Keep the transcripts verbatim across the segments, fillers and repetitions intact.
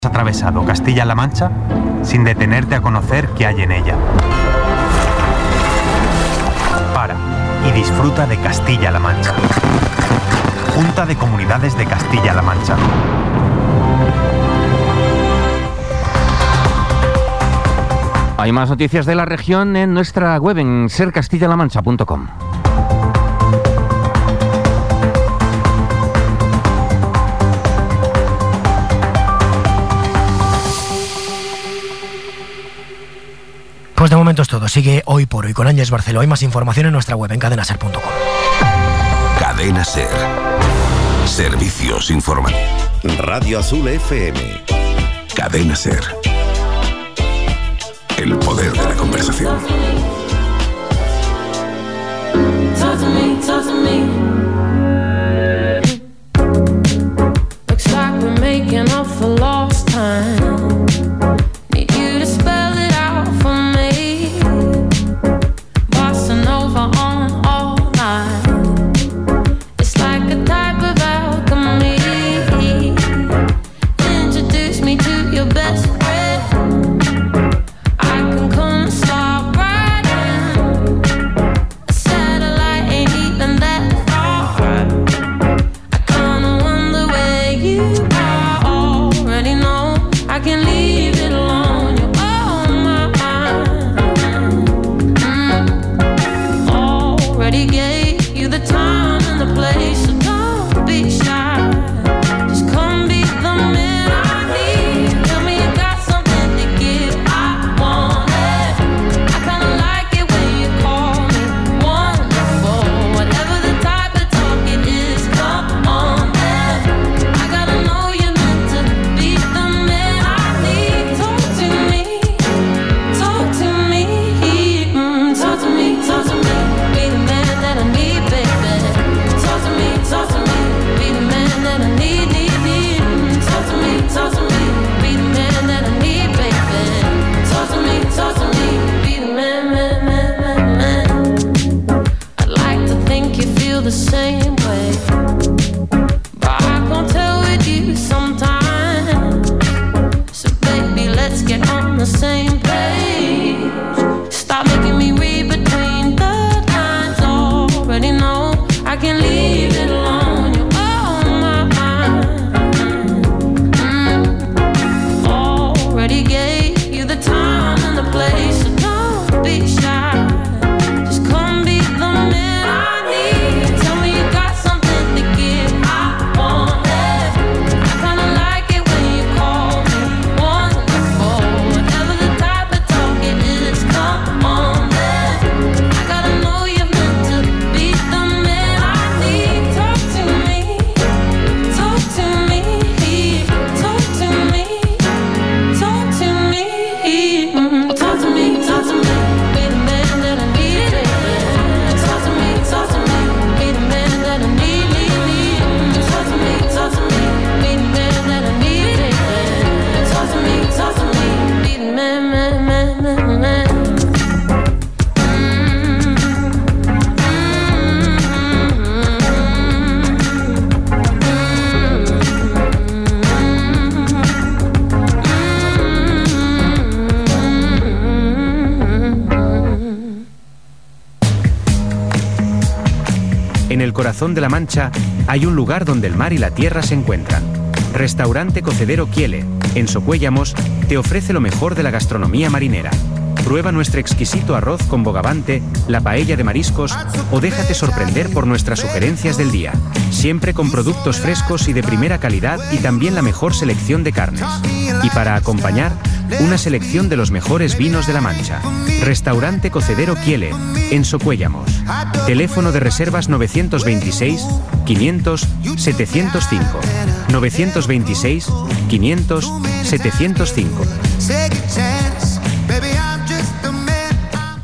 Has atravesado Castilla-La Mancha sin detenerte a conocer qué hay en ella. Para y disfruta de Castilla-La Mancha. Junta de Comunidades de Castilla-La Mancha. Hay más noticias de la región en nuestra web en ser castilla la mancha punto com. Pues de momento es todo. Sigue Hoy por Hoy con Ángels Barceló. Hay más información en nuestra web en cadena ser punto com. Cadena Ser. Servicios informativos. Radio Azul F M. Cadena Ser. El poder de la conversación. Talk to me, talk to me. Looks like we're making up for lost time. Need you to spell it out for me. Bossa Nova on all night. It's like a type of alchemy. Introduce me to your best friend. En el corazón de La Mancha hay un lugar donde el mar y la tierra se encuentran. Restaurante Cocedero Quiele, en Socuéllamos, te ofrece lo mejor de la gastronomía marinera. Prueba nuestro exquisito arroz con bogavante, la paella de mariscos o déjate sorprender por nuestras sugerencias del día. Siempre con productos frescos y de primera calidad y también la mejor selección de carnes. Y para acompañar, una selección de los mejores vinos de La Mancha. Restaurante Cocedero Quiele, en Socuéllamos. Teléfono de reservas novecientos veintiséis, quinientos, setecientos cinco. novecientos veintiséis, quinientos, setecientos cinco.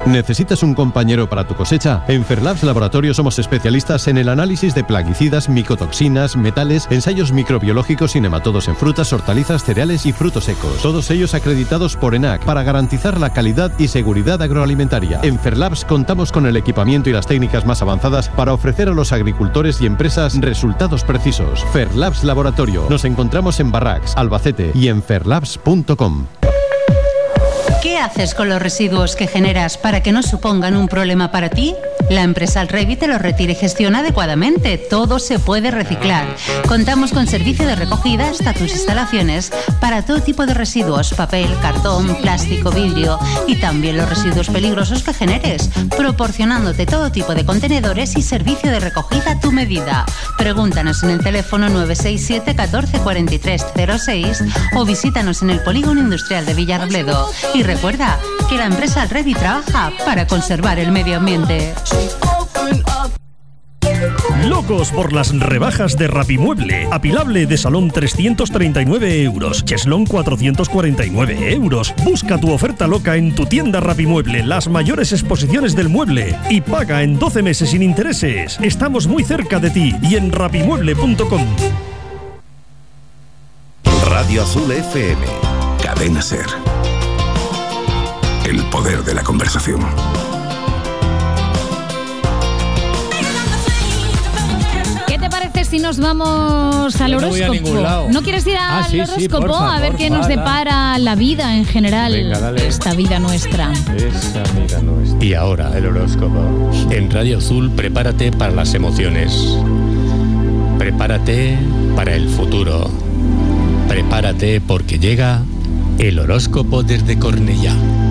¿Necesitas un compañero para tu cosecha? En Ferlabs Laboratorio somos especialistas en el análisis de plaguicidas, micotoxinas, metales, ensayos microbiológicos y nematodos en frutas, hortalizas, cereales y frutos secos. Todos ellos acreditados por ENAC para garantizar la calidad y seguridad agroalimentaria. En Ferlabs contamos con el equipamiento y las técnicas más avanzadas para ofrecer a los agricultores y empresas resultados precisos. Ferlabs Laboratorio. Nos encontramos en Barracks, Albacete y en ferlabs punto com. ¿Qué haces con los residuos que generas para que no supongan un problema para ti? La empresa Alrevi te los retira y gestiona adecuadamente. Todo se puede reciclar. Contamos con servicio de recogida hasta tus instalaciones para todo tipo de residuos: papel, cartón, plástico, vidrio y también los residuos peligrosos que generes, proporcionándote todo tipo de contenedores y servicio de recogida a tu medida. Pregúntanos en el teléfono nueve seis siete catorce cuarenta y tres cero seis o visítanos en el Polígono Industrial de Villarrobledo. Y recuerda que la empresa Alrevi trabaja para conservar el medio ambiente. Locos por las rebajas de Rapimueble. Apilable de salón trescientos treinta y nueve euros. Cheslón cuatrocientos cuarenta y nueve euros. Busca tu oferta loca en tu tienda Rapimueble, las mayores exposiciones del mueble. Y paga en doce meses sin intereses. Estamos muy cerca de ti y en rapimueble punto com. Radio Azul F M. Cadena Ser. El poder de la conversación. ¿Qué te parece si nos vamos al Yo no horóscopo? voy a ningún lado. ¿No quieres ir al Ah, sí, sí, horóscopo porfa, a ver porfa, qué nos da. depara la vida en general? Venga, dale. Esta vida nuestra. Esa amiga nuestra. Y ahora el horóscopo. En Radio Azul, prepárate para las emociones. Prepárate para el futuro. Prepárate porque llega el horóscopo desde Cornellá.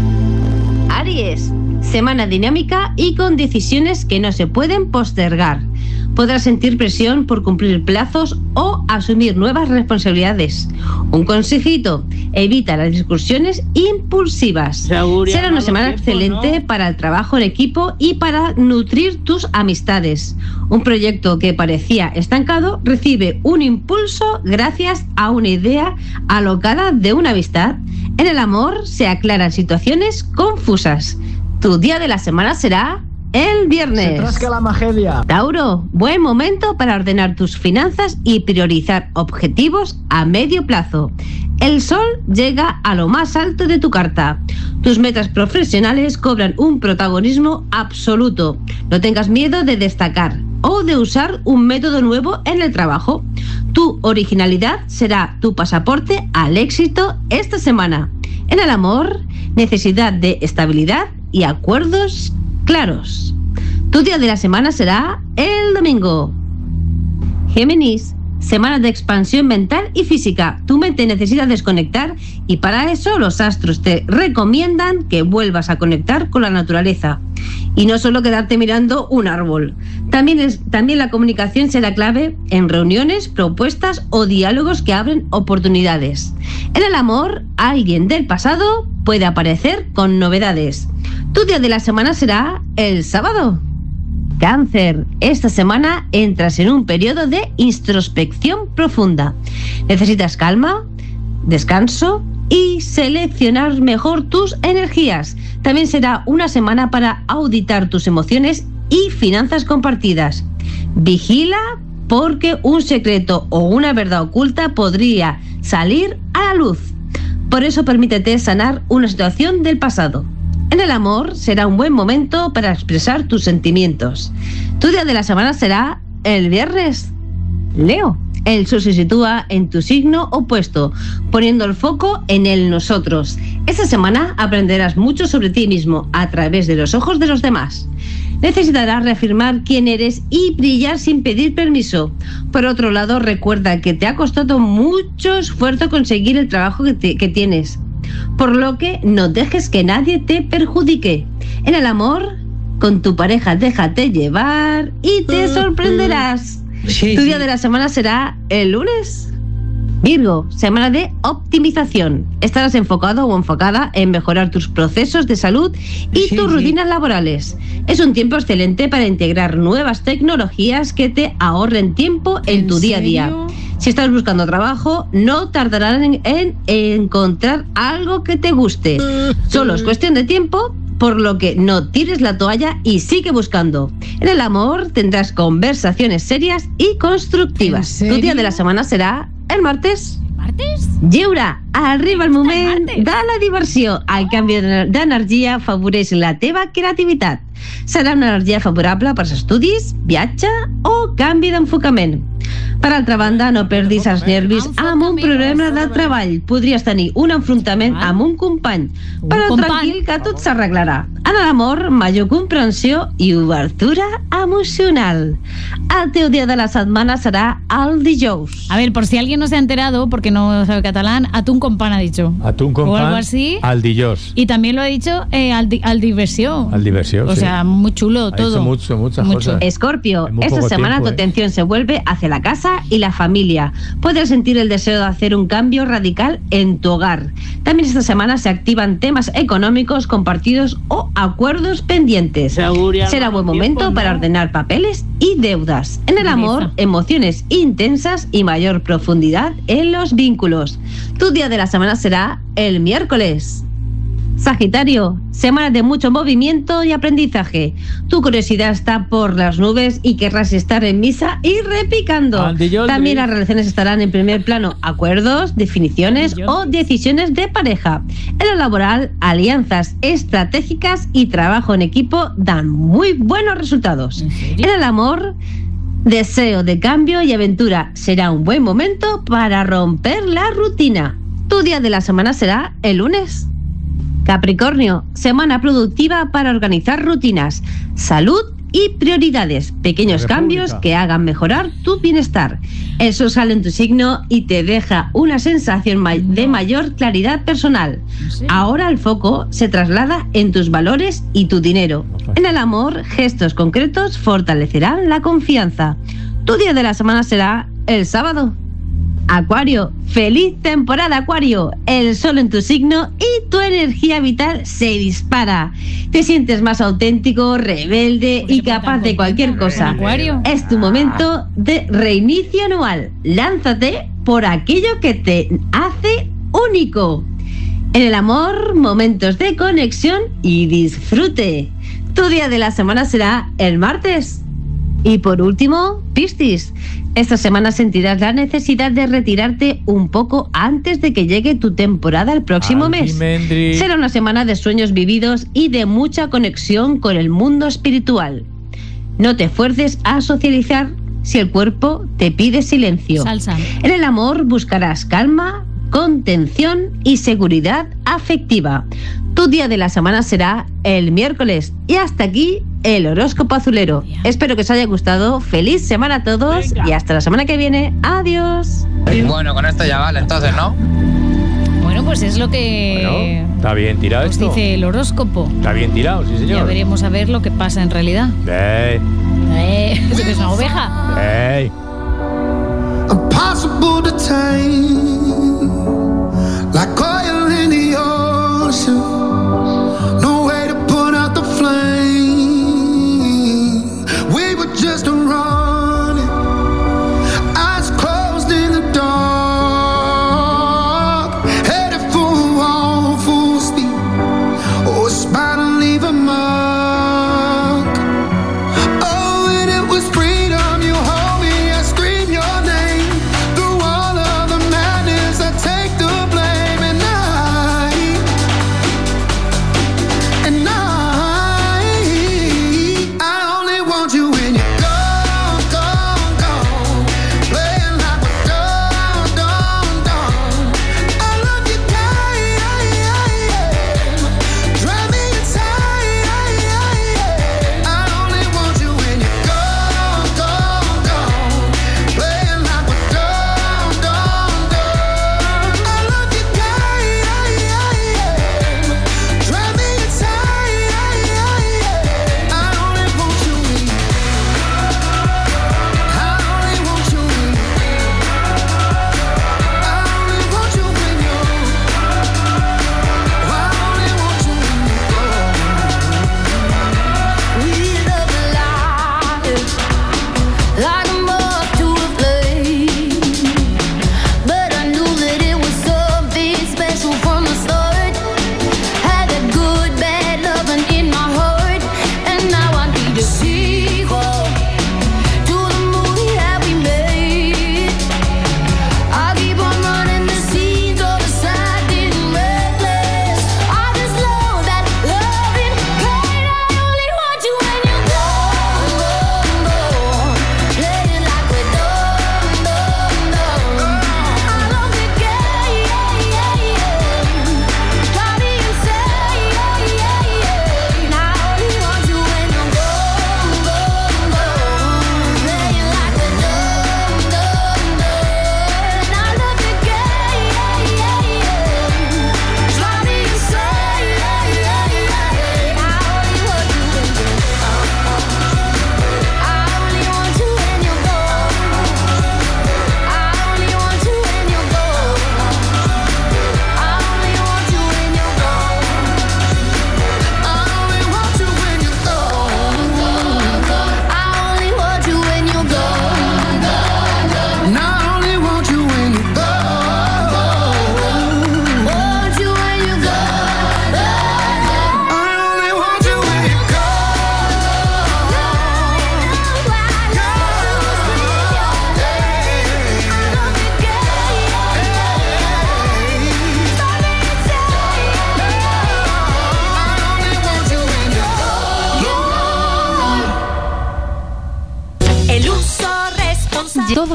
Aries, semana dinámica y con decisiones que no se pueden postergar. Podrás sentir presión por cumplir plazos o asumir nuevas responsabilidades. Un consejito: evita las discusiones impulsivas. Será una semana excelente para el trabajo en equipo y para nutrir tus amistades. Un proyecto que parecía estancado recibe un impulso gracias a una idea alocada de una amistad. En el amor se aclaran situaciones confusas. Tu día de la semana será el viernes. Se trasca la magedia. Tauro, buen momento para ordenar tus finanzas y priorizar objetivos a medio plazo. El sol llega a lo más alto de tu carta. Tus metas profesionales cobran un protagonismo absoluto. No tengas miedo de destacar o de usar un método nuevo en el trabajo. Tu originalidad será tu pasaporte al éxito esta semana. En el amor, necesidad de estabilidad y acuerdos claros. Tu día de la semana será el domingo. Géminis, semana de expansión mental y física. Tu mente necesita desconectar y para eso los astros te recomiendan que vuelvas a conectar con la naturaleza. Y no solo quedarte mirando un árbol. También, es, también la comunicación será clave en reuniones, propuestas o diálogos que abren oportunidades. En el amor, alguien del pasado puede aparecer con novedades. Tu día de la semana será el sábado. Cáncer, esta semana entras en un periodo de introspección profunda. Necesitas calma, descanso y seleccionar mejor tus energías. También será una semana para auditar tus emociones y finanzas compartidas. Vigila porque un secreto o una verdad oculta podría salir a la luz. Por eso permítete sanar una situación del pasado. En el amor será un buen momento para expresar tus sentimientos. Tu día de la semana será el viernes. Leo, el sol se sitúa en tu signo opuesto, poniendo el foco en el nosotros. Esta semana aprenderás mucho sobre ti mismo a través de los ojos de los demás. Necesitarás reafirmar quién eres y brillar sin pedir permiso. Por otro lado, recuerda que te ha costado mucho esfuerzo conseguir el trabajo que, te, que tienes. Por lo que no dejes que nadie te perjudique. En el amor, con tu pareja déjate llevar y te sorprenderás. Sí, tu día sí. de la semana será el lunes. Virgo, semana de optimización. Estarás enfocado o enfocada en mejorar tus procesos de salud y sí, tus sí. rutinas laborales. Es un tiempo excelente para integrar nuevas tecnologías que te ahorren tiempo en, ¿En tu día a día. Si estás buscando trabajo, no tardarán en, en encontrar algo que te guste. Solo es cuestión de tiempo por lo que no tires la toalla y sigue buscando. En el amor tendrás conversaciones serias y constructivas. Tu día de la setmana serà el martes. Martes? Lliure, arriba el moment de la diversió. El canvi d'energia afavoreix la teva creativitat. Serà una energia favorable per als estudis, viatge o canvi d'enfocament. Per altra banda, no perdis els nervis amb un problema de treball. Podries tenir un enfrontament amb un company, però tranquil, que tot s'arreglarà. En l'amor, major comprensió i obertura emocional. El teu dia de la setmana serà el dijous. A ver, por si alguien no se ha enterado, porque no sabe catalán, atún con pan ha dicho. Atún con o pan algo así. al dijous. Y también lo ha dicho eh, al, di al diversión. Al diversión, O sí. sea, muy chulo Ha todo. hecho mucho, muchas Mucho. cosas. Escorpio, En muy esta poco semana tiempo, tu ¿eh? atención se vuelve hacia la casa y la familia. Puedes sentir el deseo de hacer un cambio radical en tu hogar. También esta semana se activan temas económicos compartidos o acuerdos pendientes. Será buen momento para ordenar papeles y deudas. En el amor, emociones intensas y mayor profundidad en los vínculos. Tu día de la semana será el miércoles. Sagitario, semana de mucho movimiento y aprendizaje. Tu curiosidad está por las nubes y querrás estar en misa y repicando. También las relaciones estarán en primer plano, acuerdos, definiciones o decisiones de pareja. En lo laboral, alianzas estratégicas y trabajo en equipo dan muy buenos resultados. En el amor, deseo de cambio y aventura. Será un buen momento para romper la rutina. Tu día de la semana será el lunes. Capricornio, semana productiva para organizar rutinas, salud y prioridades, pequeños cambios que hagan mejorar tu bienestar. El sol sale en tu signo y te deja una sensación de mayor claridad personal. Ahora el foco se traslada en tus valores y tu dinero. En el amor, gestos concretos fortalecerán la confianza. Tu día de la semana será el sábado. Acuario, feliz temporada Acuario, el sol en tu signo y tu energía vital se dispara. Te sientes más auténtico, rebelde y capaz de cualquier cosa. Acuario. Es tu momento de reinicio anual. Lánzate por aquello que te hace único. En el amor, momentos de conexión y disfrute. Tu día de la semana será el martes. Y por último, Piscis. Esta semana sentirás la necesidad de retirarte un poco antes de que llegue tu temporada el próximo mes. Será una semana de sueños vividos y de mucha conexión con el mundo espiritual. No te fuerces a socializar si el cuerpo te pide silencio. Salsa. En el amor buscarás calma, contención y seguridad afectiva. Tu día de la semana será el miércoles. Y hasta aquí el horóscopo azulero. Espero que os haya gustado. Feliz semana a todos. Venga. Y hasta la semana que viene. Adiós. Bueno, con esto ya vale, entonces, ¿no? Bueno, pues es lo que Bueno, está bien tirado nos esto. dice el horóscopo. Está bien tirado, sí señor. Ya veremos a ver lo que pasa en realidad. Ey, Eh, ¿eso que es una oveja? ey. Impossible to tame, like oil in the ocean. No way to put out the flame. We were just running, eyes closed in the dark, headed for a wall full speed. Oh, it's bound to leave a mark. Oh, and it was freedom. You hold me, I scream your name. Through all of the madness, I take the blame. And I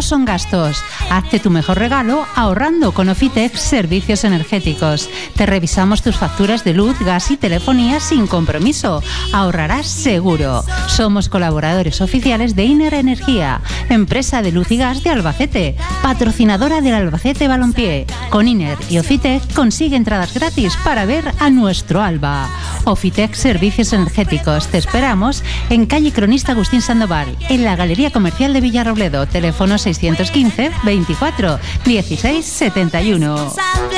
todos son gastos. Hazte tu mejor regalo ahorrando con Ofitec Servicios Energéticos. Te revisamos tus facturas de luz, gas y telefonía sin compromiso. Ahorrarás seguro. Somos colaboradores oficiales de Iner Energía, empresa de luz y gas de Albacete, patrocinadora del Albacete Balompié. Con Iner y Ofitec consigue entradas gratis para ver a nuestro Alba. Ofitec Servicios Energéticos. Te esperamos en calle Cronista Agustín Sandoval, en la Galería Comercial de Villarrobledo. Teléfono seiscientos quince veinticuatro dieciséis setenta y uno.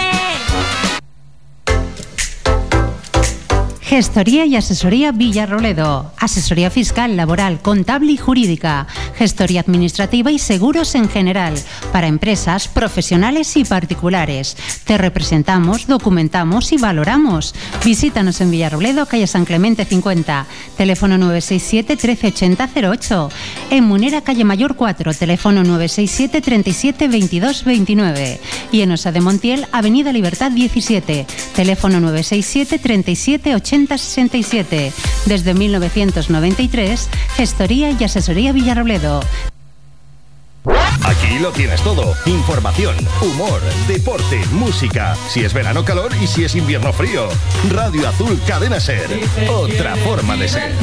Gestoría y asesoría Villarrobledo. Asesoría fiscal, laboral, contable y jurídica. Gestoría administrativa y seguros en general. Para empresas, profesionales y particulares. Te representamos, documentamos y valoramos. Visítanos en Villarrobledo, calle San Clemente cincuenta. Teléfono nueve seis siete, trece ochenta cero ocho. En Munera, calle Mayor cuatro. Teléfono nueve seis siete, treinta y siete veintidós veintinueve. Y en Osa de Montiel, avenida Libertad diecisiete. Teléfono nueve seis siete, treinta y siete ochenta sesenta y siete. Desde mil novecientos noventa y tres, Gestoría y Asesoría Villarrobledo. Aquí lo tienes todo. Información, humor, deporte, música. Si es verano, calor, y si es invierno, frío. Radio Azul Cadena Ser. Otra forma de ser.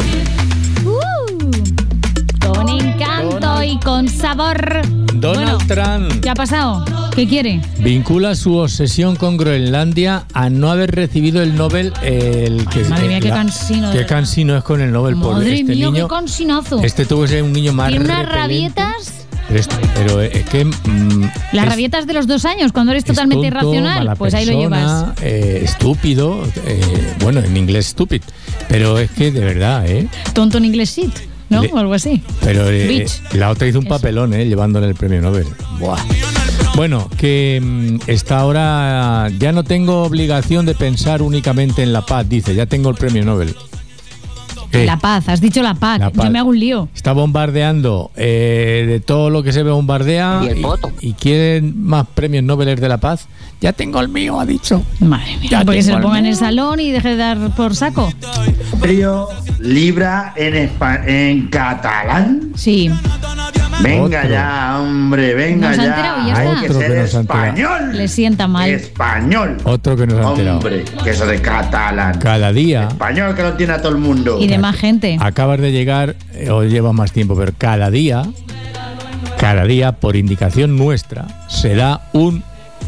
Uh, con encanto y con sabor. Donald bueno, Trump. ¿Qué ha pasado? ¿Qué quiere? Vincula su obsesión con Groenlandia a no haber recibido el Nobel. El que, Madre mía, el, qué la, cansino. Qué cansino es con el Nobel. Madre por este mía, niño, qué cansinazo. Este tuvo que ser un niño más Tiene unas repelente. rabietas. Pero, esto, pero es que... Mm, Las es, rabietas de los dos años, cuando eres totalmente es tonto, irracional. mala Pues persona, ahí lo llevas. Eh, estúpido. Eh, bueno, en inglés stupid. Pero es que de verdad, ¿eh? Tonto en inglés shit, ¿no? Le, o algo así. Pero eh, Bitch. la otra hizo un Eso. papelón, ¿eh? Llevándole el premio Nobel. Buah. Bueno, que mmm, está ahora... Ya no tengo obligación de pensar únicamente en la paz, dice. Ya tengo el premio Nobel. Eh, La paz, has dicho la paz. la paz. Yo me hago un lío. Está bombardeando eh, de todo lo que se ve bombardea. Y el voto. Y, y quieren más premios Nobel de la paz. Ya tengo el mío, ha dicho. Madre mía. Ya Porque se tengo lo el ponga en mío. el salón y deje de dar por saco. Frío, libra en, espa- en catalán. Sí. Venga Otro. ya, hombre, venga Nos ha ya. enterado y ya Hay está. que Otro que ser nos ha enterado. español. Le sienta mal. Español. Otro que nos ha enterado. Hombre, que eso de catalán. Cada día... Español que lo tiene a todo el mundo. Y de más gente. Acabas de llegar, eh, o llevas más tiempo, pero cada día, cada día, por indicación nuestra, se da un,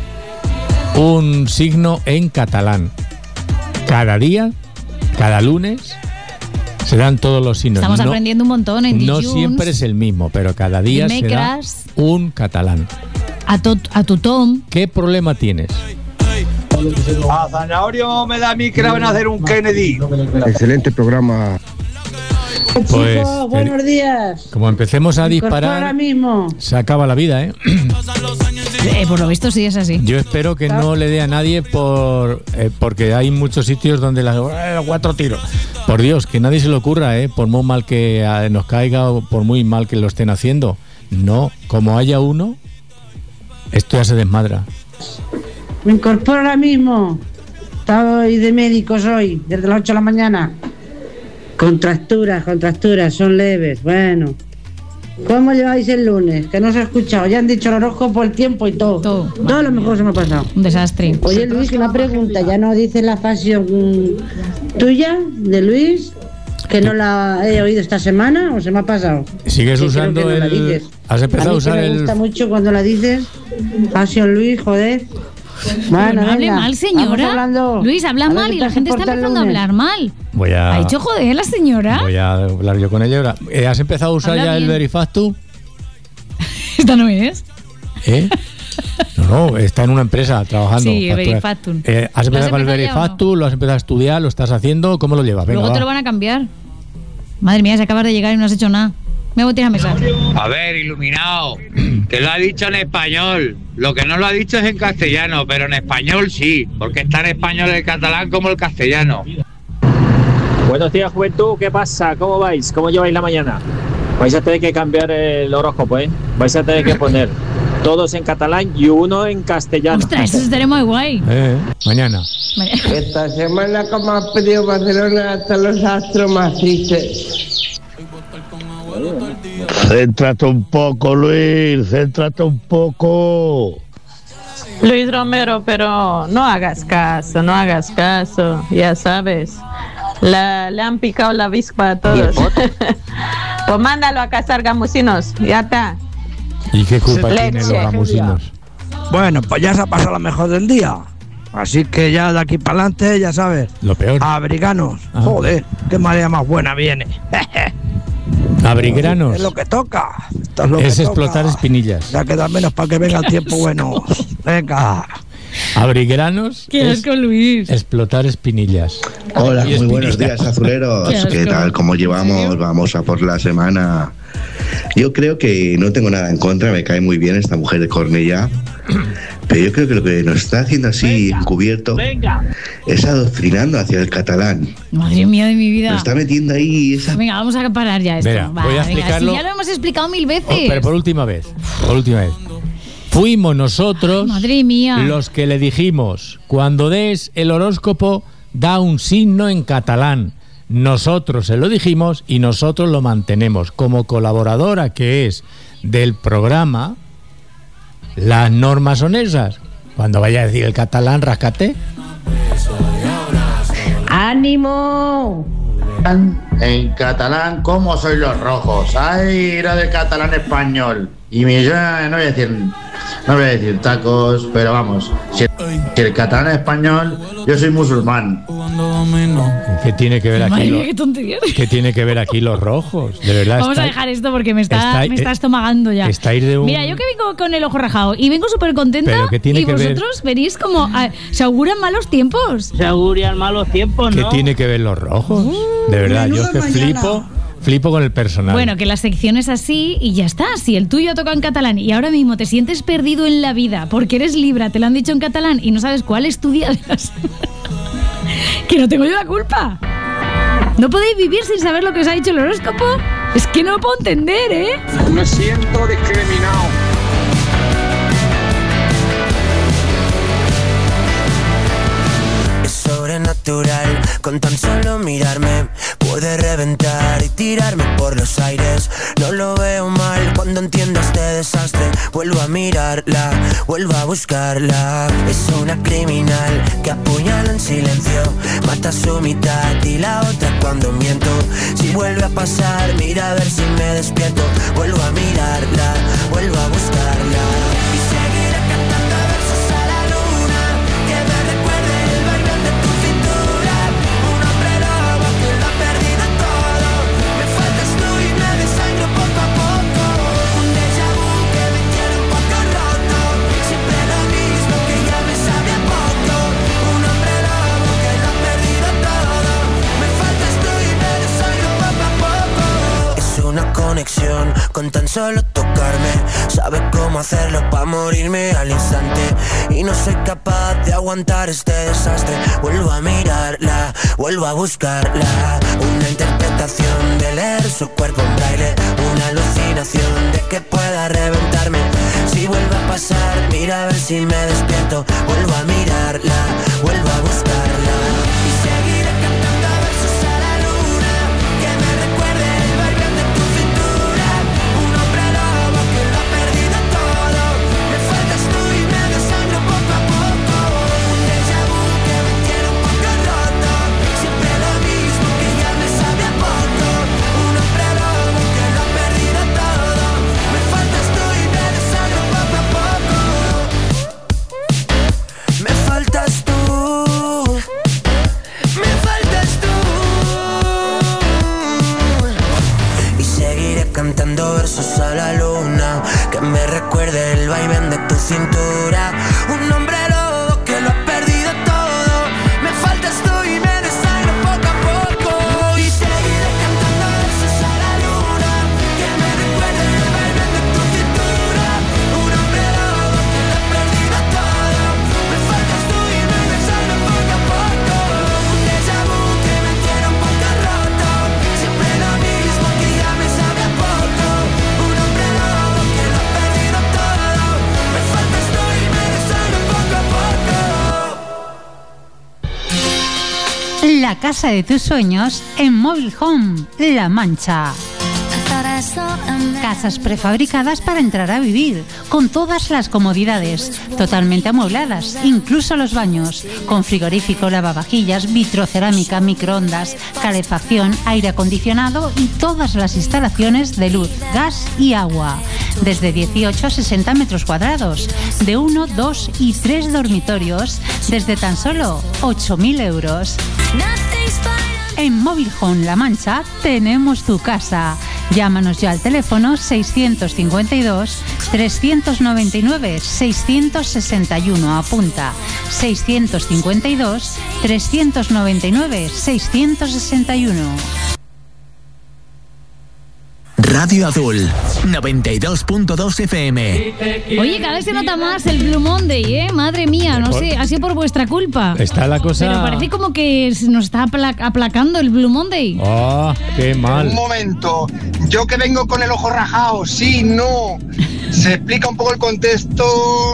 un signo en catalán. Cada día, cada lunes, se dan todos los signos. Estamos no, aprendiendo un montón en no Dijuns. siempre es el mismo, pero cada día se da Dimecres. un catalán. A, to, a tu Tom. ¿Qué problema tienes? A Zanahorio me da a mí que le van a hacer un Kennedy. Excelente programa. Pues, Chicos, buenos días. Como empecemos a Incorpora disparar, ahora mismo. se acaba la vida, ¿eh? Eh, por lo visto sí es así. Yo espero que no le dé a nadie por eh, porque hay muchos sitios donde las eh, cuatro tiros. Por Dios, que nadie se le ocurra, ¿eh? Por muy mal que eh, nos caiga o por muy mal que lo estén haciendo. No, como haya uno, esto ya se desmadra. Me incorporo ahora mismo. Estoy de médicos hoy, desde las ocho de la mañana. Contracturas, contracturas, son leves. Bueno. ¿Cómo lleváis el lunes? Que no se ha escuchado. Ya han dicho el horóscopo, el tiempo y todo. Todo, todo lo mejor se me ha pasado. Un desastre. Oye, Luis, una pregunta. ¿Ya no dice la fashion tuya, de Luis? ¿Que no la he oído esta semana o se me ha pasado? ¿Sigues Que usando creo que no la el...? dices. ¿Has empezado a, a mí usar que me el...? gusta mucho cuando la dices. Fashion Luis, joder. Bueno, no hable venga, mal, vamos señora. hablando. Luis, habla A ver mal qué y la tal gente se está porta el empezando a lunes. hablar mal. Voy a... ¿Ha dicho joder la señora? Voy a hablar yo con ella ahora. Eh, ¿Has empezado a usar Habla ya bien. el Verifactu? Esta no es. ¿Eh? No, no, está en una empresa trabajando. Sí, factura. Verifactu. Eh, ¿Has ¿Lo has empezado con el empezado ya o no? Verifactu? ¿Lo has empezado a estudiar? ¿Lo estás haciendo? ¿Cómo lo llevas? Venga, Luego te va. lo van a cambiar. Madre mía, se acabas de llegar y no has hecho nada. Me voy a tirar a mesa. A ver, iluminado, que lo ha dicho en español. Lo que no lo ha dicho es en castellano, pero en español sí, porque está en español el catalán como el castellano. Buenos días, juventud. ¿Qué pasa? ¿Cómo vais? ¿Cómo lleváis la mañana? Vais a tener que cambiar el horóscopo, ¿eh? Vais a tener que poner todos en catalán y uno en castellano. Ostras, eso estaría muy guay. Eh, mañana. Esta semana, como ha pedido Barcelona, hasta los astros más tristes. Céntrate un poco, Luis, céntrate un poco. Luis Romero, pero no hagas caso, no hagas caso, ya sabes. La, le han picado la avispa a todos. Pues mándalo a cazar gamusinos, ya está. ¿Y qué culpa Leche. tienen los gamusinos? Bueno, pues ya se ha pasado la mejor del día. Así que ya de aquí para adelante, ya sabes. Lo peor. Abriganos. Ah. Joder, qué marea más buena viene. Abrigranos. Es lo que toca. Esto es lo Es que explotar toca. espinillas. Ya queda menos para que venga el tiempo bueno. Venga. Abrigranos. ¿Qué es asco, Luis? Explotar espinillas. Hola, Y muy buenos espinillas. días, azuleros. Qué asco. ¿Qué tal? ¿Cómo llevamos? Vamos a por la semana. Yo creo que no tengo nada en contra, me cae muy bien esta mujer de Cornellá, pero yo creo que lo que nos está haciendo así encubierto es adoctrinando hacia el catalán. Madre mía de mi vida. Nos está metiendo ahí esa... Venga, vamos a parar ya esto. Mira, Va, voy a venga, explicarlo. si ya lo hemos explicado mil veces. Oh, pero por última vez. Por última vez. Fuimos nosotros Madre mía. los que le dijimos, cuando des el horóscopo, da un signo en catalán. Nosotros se lo dijimos y nosotros lo mantenemos. Como colaboradora que es del programa, las normas son esas. Cuando vaya a decir el catalán, rascate. ¡Ánimo! En catalán, ¿cómo sois los rojos? Ay, era de catalán español. Y mi, yo no voy a decir, no voy a decir tacos, pero vamos, si, si el catalán es español, yo soy musulmán. ¿Qué tiene que ver aquí? Madre mía, lo- qué tontería. ¿Qué tiene que ver aquí los rojos? De verdad. Vamos a está- dejar esto porque me está, está- me está eh, estomagando ya. estáis de un- Mira, yo que vengo con el ojo rajado y vengo súper contenta Pero que tiene y que ver- vosotros venís como... a- se auguran malos tiempos. Se auguran malos tiempos, ¿Qué ¿no? tiene que ver los rojos? De verdad, yo es que flipo, flipo con el personal. Bueno, que la sección es así y ya está. Si el tuyo ha tocado en catalán y ahora mismo te sientes perdido en la vida porque eres libra, te lo han dicho en catalán y no sabes cuál es tu día de la semana, que no tengo yo la culpa. ¿No podéis vivir sin saber lo que os ha dicho el horóscopo? Es que no lo puedo entender, ¿eh? Me siento discriminado. Es sobrenatural, con tan solo mirarme puede reventar y tirarme por los aires. No lo veo mal cuando entiendo este desastre. Vuelvo a mirarla, vuelvo a buscarla. Es una criminal que apuñala en silencio, mata a su mitad y la otra cuando miento. Si vuelve a pasar, mira a ver si me despierto. Vuelvo a mirarla, vuelvo a buscarla. Y seguiré cantando versos a la luna que me recuerde el baile de tu cintura. Un hombre lobo que lo ha perdido todo. Me faltas tú y me desangro poco a poco. Un déjà vu que me tiene un poco roto. Siempre lo mismo que ya me sabe a poco. Un hombre lobo que lo ha perdido todo. Me faltas tú y me desangro poco a poco. Es una conexión con tan solo tocarme. Sabe cómo hacerlo para morirme al instante. Y no soy capaz de aguantar este desastre. Vuelvo a mirarla, vuelvo a buscarla. Una interpretación de leer su cuerpo en braille. Una alucinación de que pueda reventarme. Si vuelve a pasar, mira a ver si me despierto. Vuelvo a mirarla, vuelvo a buscarla. Y seguiré cantando versos a la luna que me recuerde el baile de tu cintura. Un hombre lobo que lo ha perdido todo. Me faltas tú y me desangro poco a poco. Un déjà vu que me tiene un poco roto. Siempre lo mismo que ya me sabe a poco. Un hombre lobo que lo ha perdido todo. Me faltas tú y me desangro poco a poco. Me faltas tú. Me faltas tú. Y seguiré cantando versos a la luna que me recuerde el vaivén de tu cintura. Un hombre lobo que lo ha perdido todo. Me faltas tú y me desangro poco a poco. Y seguiré cantando versos a la luna que me recuerde el vaivén de tu cintura. Un hombre lobo que lo ha perdido todo. Me faltas tú y me desangro poco a poco. Un déjà vu que me tiene un poco roto. Siempre lo mismo que ya me sabe a poco. Un hombre lobo que lo ha perdido todo. Me faltas tú y me desangro poco a poco. La casa de tus sueños en Mobile Home La Mancha. I thought I Casas prefabricadas para entrar a vivir, con todas las comodidades, totalmente amuebladas, incluso los baños, con frigorífico, lavavajillas, vitrocerámica, microondas, calefacción, aire acondicionado y todas las instalaciones de luz, gas y agua. Desde dieciocho a sesenta metros cuadrados, de uno, dos y tres dormitorios, desde tan solo ocho mil euros. En Móvil Home La Mancha tenemos tu casa. Llámanos ya al teléfono seiscientos cincuenta y dos, trescientos noventa y nueve, seiscientos sesenta y uno. Apunta: seiscientos cincuenta y dos, trescientos noventa y nueve, seiscientos sesenta y uno. Radio Azul, noventa y dos punto dos F M. Oye, cada vez se nota más el Blue Monday, ¿eh? Madre mía, no sé, ha sido por vuestra culpa. Está la cosa... Pero parece como que nos está apla- aplacando el Blue Monday. ¡Oh, qué mal! Un momento, yo que vengo con el ojo rajado, sí, no. Se explica un poco el contexto.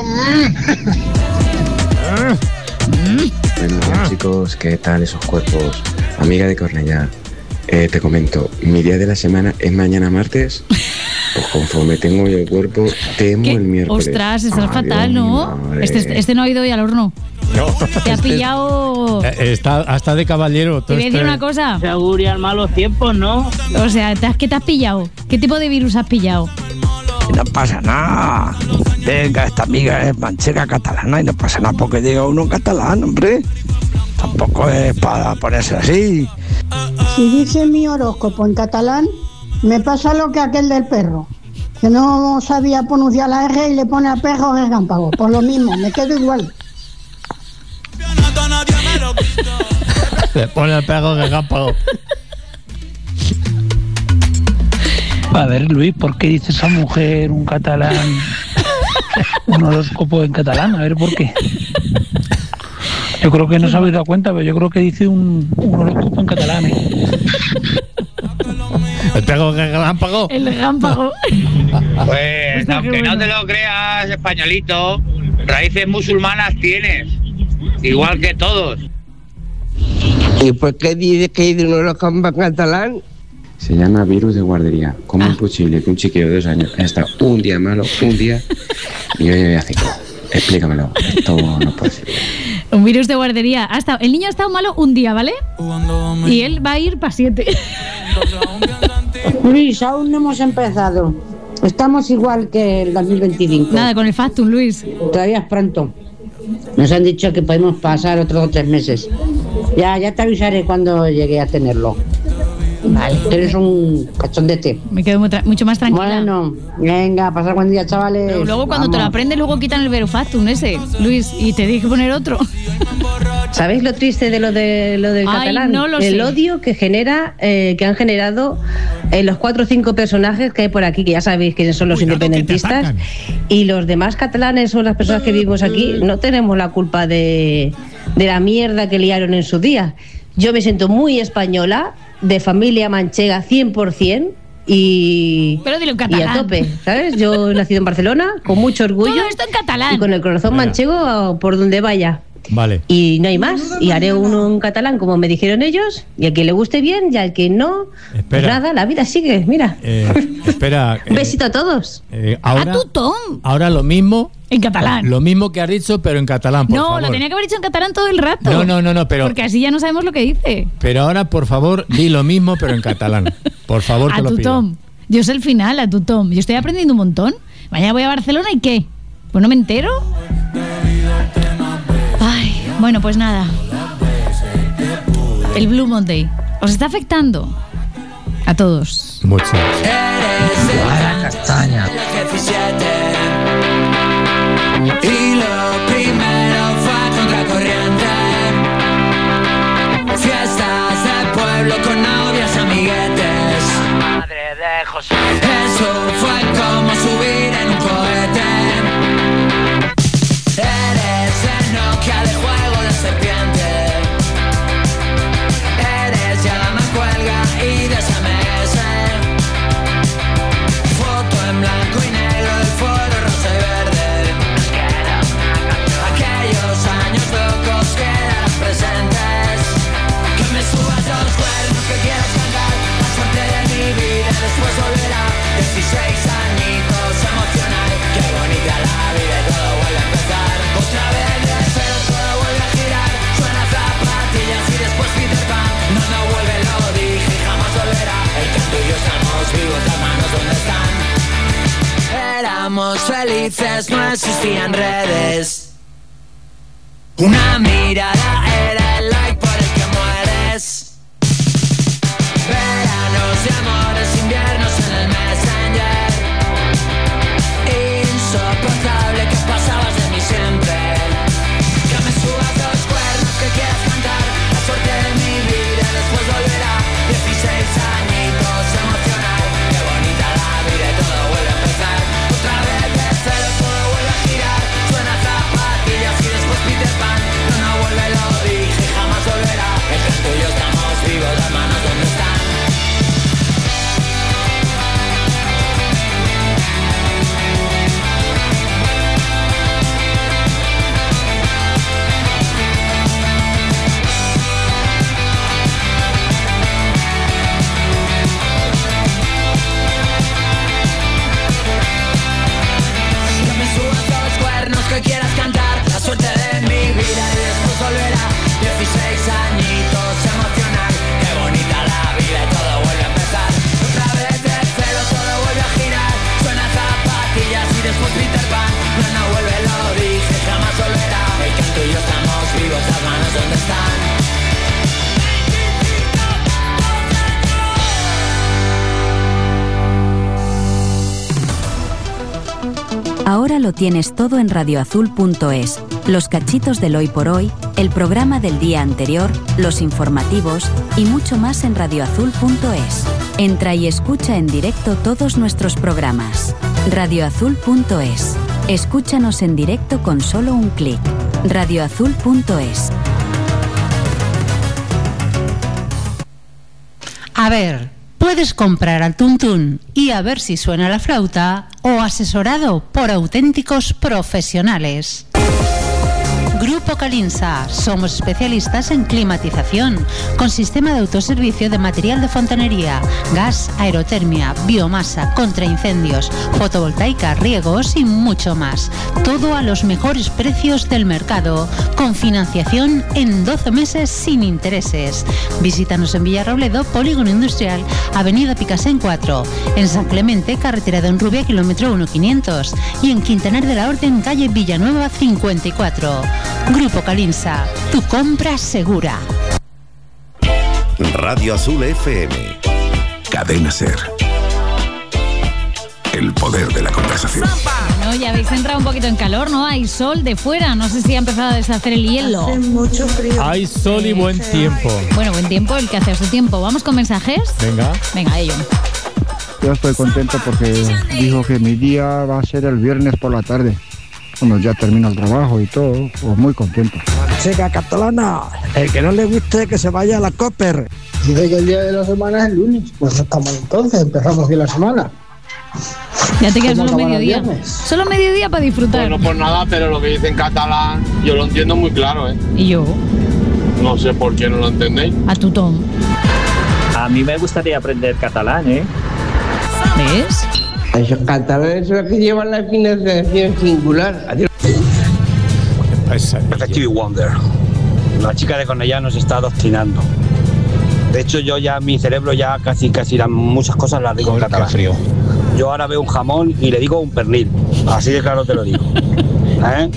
Bueno, chicos, ¿qué tal esos cuerpos? Amiga de Cornellá. Eh, te comento, mi día de la semana es mañana martes. Pues conforme tengo yo el cuerpo, temo ¿Qué? el miércoles. Ostras, estás Ay, fatal, Dios ¿no? mío, Este, este no ha ido hoy al horno. No. Te ha pillado... Eh, Está hasta de caballero. Te voy a decir una cosa. Se auguran malos tiempos, ¿no? O sea, ¿te has- ¿qué te has pillado? ¿Qué tipo de virus has pillado? No pasa nada. Venga, esta amiga es manchega catalana y no pasa nada porque diga uno catalán, hombre. Tampoco es para ponerse así. Si dice mi horóscopo en catalán, me pasa lo que aquel del perro, que no sabía pronunciar la R y le pone a perro relámpago. Por lo mismo, me quedo igual. Le pone el perro relámpago. A ver, Luis, ¿por qué dice esa mujer un catalán, un horóscopo en catalán? A ver, ¿por qué? Yo creo que no se habéis dado cuenta, pero yo creo que dice un, un horóscopo en catalán, ¿eh? El perro relámpago. El relámpago. Pues aunque no te lo creas, españolito, raíces musulmanas tienes, igual que todos. ¿Y por qué dice que dice un horóscopo en catalán? Se llama virus de guardería. ¿Cómo es posible que un chiquillo de dos años haya estado un día malo, un día, y hoy me hace cinco? Explícamelo. Esto no es posible. Un virus de guardería. Ha estado, el niño ha estado malo un día, ¿vale? Y él va a ir para siete. Luis, aún no hemos empezado. Estamos igual que el dos mil veinticinco. Nada, con el Factum, Luis. Todavía es pronto. Nos han dicho que podemos pasar otros dos o tres meses. Ya, ya te avisaré cuando llegue a tenerlo. Vale. Eres un cachondete. Me quedo muy tra- mucho más tranquila. Bueno, venga, pasar buen día, chavales. Pero luego cuando Vamos. te lo aprendes, luego quitan el Verufactum ese, Luis, y te tienes que poner otro. ¿Sabéis lo triste de lo de lo del Ay, catalán? no lo el sé. odio que genera, eh, que han generado eh, los cuatro o cinco personajes que hay por aquí, que ya sabéis quiénes son los independentistas, y los demás catalanes o las personas que vivimos aquí no tenemos la culpa de, de la mierda que liaron en su día. Yo me siento muy española, de familia manchega cien por ciento, y, Pero dilo en y a catalán. tope, ¿sabes? Yo he nacido en Barcelona, con mucho orgullo. Todo esto en catalán. Y con el corazón Venga. manchego por donde vaya. Vale. Y no hay más. Y haré uno en catalán, como me dijeron ellos. Y al que le guste bien, y al que no, pues Espera. nada, la vida sigue. Mira. Eh, espera. Un besito a todos. Eh, ahora, A tu Tom. ahora lo mismo. En catalán. Lo mismo que has dicho, pero en catalán, por no, favor. lo tenía que haber dicho en catalán todo el rato. No, no, no, no, pero, Porque así ya no sabemos lo que dice. pero ahora, por favor, di lo mismo, pero en catalán. Por favor, te A lo tu pido. Tom. Yo sé el final, a tu Tom. Yo estoy aprendiendo un montón. Mañana voy a Barcelona y ¿qué? Pues no me entero. Ay, bueno, pues nada. El Blue Monday. ¿Os está afectando? A todos. Mucho. Vaya castaña. Y lo primero fue contracorriente. Fiestas de pueblo con novias amiguetes. Madre de José. Eso fue como subir en un cohete. Eres el Nokia de juego de serpiente. Eres llama, cuelga y de S M S. Foto en blanco y negro del foro rosa y verde. Aquellos años locos quedarán presentes. Que me subas los cuernos, que quieras cantar la suerte de mi vida, después volverás. felices no existían redes. Una mirada era el like por el que mueres. Veranos de amores, inviernos en el Messenger. Insoportable que pasabas de mí siempre. Que me subas los cuernos, que quieras cantar la suerte de mi vida, después volverá. Dieciséis añitos, emocional. Qué bonita la vida y todo vuelve a empezar. Otra vez de cero, todo vuelve a girar. Suena zapatillas y después Peter Pan. No, no vuelve, lo dije, jamás volverá. Es que tú y yo estamos vivos, las manos donde están. Que quieras cantar la suerte de mi vida y después volverá. Dieciséis añitos, emocional. Qué bonita la vida y todo vuelve a empezar. Otra vez de cero, todo vuelve a girar. Suena zapatillas y después Peter Pan. No, no vuelve, lo dije, jamás volverá. El que tú y yo estamos vivos, las manos donde están. Ahora lo tienes todo en radioazul punto es. Los cachitos del hoy por hoy, el programa del día anterior, los informativos y mucho más en radioazul punto es. Entra y escucha en directo todos nuestros programas. radioazul punto es. Escúchanos en directo con solo un clic. radioazul punto es. A ver, puedes comprar al tuntún y a ver si suena la flauta o asesorado por auténticos profesionales. Grupo Calinsa. Somos especialistas en climatización, con sistema de autoservicio de material de fontanería, gas, aerotermia, biomasa, contraincendios, fotovoltaica, riegos y mucho más. Todo a los mejores precios del mercado, con financiación en doce meses sin intereses. Visítanos en Villarrobledo, Polígono Industrial, Avenida Picasen cuatro, en San Clemente, carretera de Honrubia, kilómetro uno quinientos, y en Quintanar de la Orden, calle Villanueva cincuenta y cuatro. Grupo Calinsa, tu compra segura. Radio Azul F M. Cadena Ser. El poder de la conversación. No, ya habéis entrado un poquito en calor, ¿no? Hay sol de fuera, no sé si ha empezado a deshacer el hielo. Hace mucho frío. Hay sol y buen tiempo. Bueno, buen tiempo, el que hace a su tiempo. ¿Vamos con mensajes? Venga. Venga, ello. Yo estoy contento porque dijo que mi día va a ser el viernes por la tarde. Bueno, ya termina el trabajo y todo, pues muy contento. Chica catalana, el que no le guste que se vaya a la Cooper. Dice que el día de la semana es el lunes. Pues estamos entonces, empezamos bien la semana. Ya te queda solo mediodía. Solo mediodía para disfrutar. Bueno, pues nada, pero lo que dice en catalán yo lo entiendo muy claro, ¿eh? ¿Y yo? No sé por qué no lo entendéis. A tu tom. A mí me gustaría aprender catalán, ¿eh? ¿Ves? Esos catalanes son los que llevan la financiación singular. Adiós. Stevie Wonder. La chica de Cornellá nos está adoctrinando. De hecho, yo ya, mi cerebro ya casi, casi las muchas cosas las digo en catalán. Frío. Yo ahora veo un jamón y le digo un pernil. Así de claro te lo digo. ¿Eh?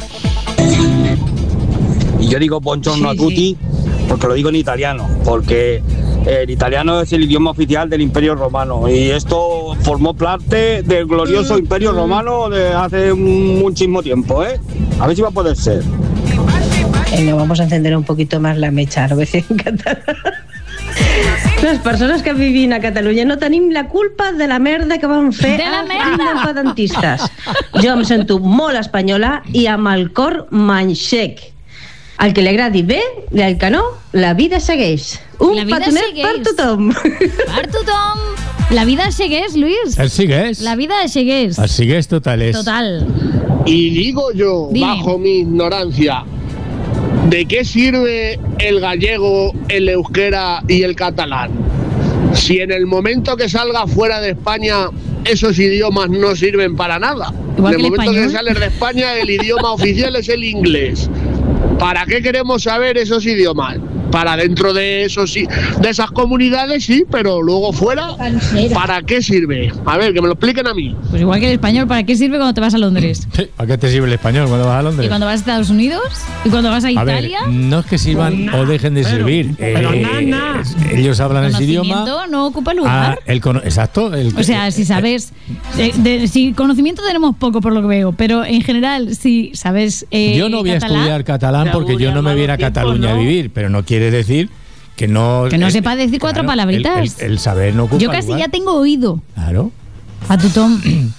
Y yo digo buongiorno a tutti porque lo digo en italiano. Porque el italiano es el idioma oficial del Imperio Romano y esto formó parte del glorioso Imperio Romano de hace muchísimo tiempo, ¿eh? A ver si va a poder ser. Venga, vamos a encender un poquito más la mecha, a veces en catalán. Les persones que vivim a Catalunya no tenim la culpa de la merda que van fer els independentistes. Jo em sento molt espanyola i amb el cor manxec. Al que li agradi bé i al que no, la vida segueix. Un La vida petonet segueix. per tothom. Per tothom. La vida segueix, Luis. El sigues. La vida segueix. El sigues total es. Total. Y digo yo, Dime. bajo mi ignorancia, ¿de qué sirve el gallego, el euskera y el catalán? Si en el momento que salga fuera de España esos idiomas no sirven para nada. Igual En que el el momento que español. sales de España el idioma oficial es el inglés. ¿Para qué queremos saber esos idiomas? para dentro de eso sí, de esas comunidades sí, pero luego fuera, ¿para qué sirve? A ver, que me lo expliquen a mí. Pues igual que el español, ¿para qué sirve cuando te vas a Londres? ¿Para qué te sirve el español cuando vas a Londres? ¿Y cuando vas a Estados Unidos? ¿Y cuando vas a Italia? A ver, no es que sirvan o dejen de servir. Pero eh, nana. Ellos hablan ese idioma. Conocimiento no ocupa lugar. Ah, el cono- exacto. El, O sea, si sabes, eh, de, si conocimiento tenemos poco por lo que veo, pero en general si sabes eh, yo no voy catalán, a estudiar catalán porque yo no me voy a ir a Cataluña ¿no? a vivir, pero no quiere decir que no... que no el, sepa decir cuatro claro, palabritas. El, el, el saber no ocupa Yo casi lugar. ya tengo oído. Claro. A tu Tom.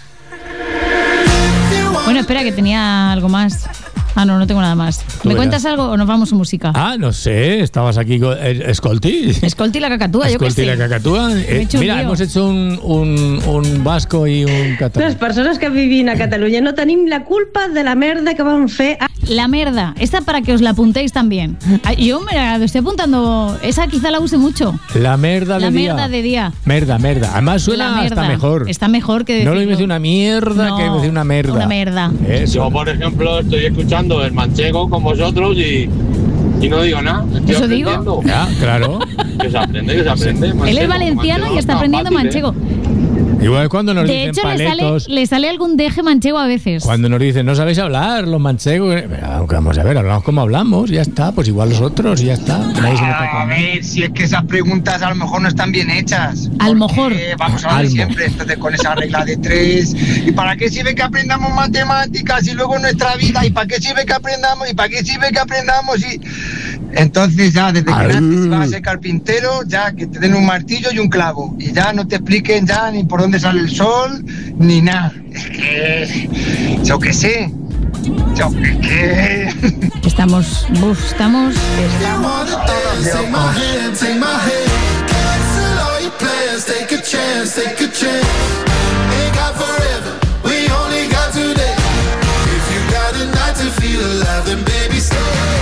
Bueno, espera, que tenía algo más. Ah, no, no tengo nada más. ¿Me verás. cuentas algo o nos vamos a música? Ah, no sé, estabas aquí con eh, Escolti. Escolti la cacatúa, yo qué Escolti sé. la cacatúa. Me he Eh, hecho un mira, lío. hemos hecho un, un, un vasco y un catalán. Les persones que vivim a Catalunya no tenim la culpa de la merda que van fer. A... La merda, esta para que os la apuntéis también. Ay, yo me la estoy apuntando, esa quizá la use mucho. La merda La de día. merda de día. Merda, merda. Además suena La merda. hasta mejor. Está mejor que No lo decirlo. mismo decir una mierda No, que decir una merda. Una merda. Eso. Yo, por ejemplo, estoy escuchando el manchego con vosotros y, y no digo nada. Estoy Eso digo. aprendiendo. Ya, claro. Que se aprende, que se aprende. Él es Manchego, valenciano manchego y está no aprendiendo fácil, ¿eh? manchego. Igual cuando nos De dicen hecho, le sale, paletos, le sale algún deje manchego a veces. cuando nos dicen no sabéis hablar, los manchegos, eh, aunque vamos a ver, hablamos como hablamos, ya está, pues igual los otros, ya está. Nadie se meta A con nadie. ver, si es que esas preguntas a lo mejor no están bien hechas. A lo mejor. Eh, vamos a ver Almo. siempre, entonces con esa regla de tres. ¿Y para qué sirve que aprendamos matemáticas y luego nuestra vida? ¿Y para qué sirve que aprendamos? ¿Y para qué sirve que aprendamos? Y entonces ya, desde que Ay. naces, si vas a ser carpintero, ya que te den un martillo y un clavo. Y ya no te expliquen ya ni por dónde sale el sol, ni nada. Es que, yo qué sé. Yo qué qué. Estamos, uf, estamos, estamos Take my hand, take my hand. Cancel all your plans, take a chance, take a chance. Ain't got forever, we only got today. If you got a night to feel alive, then baby stay.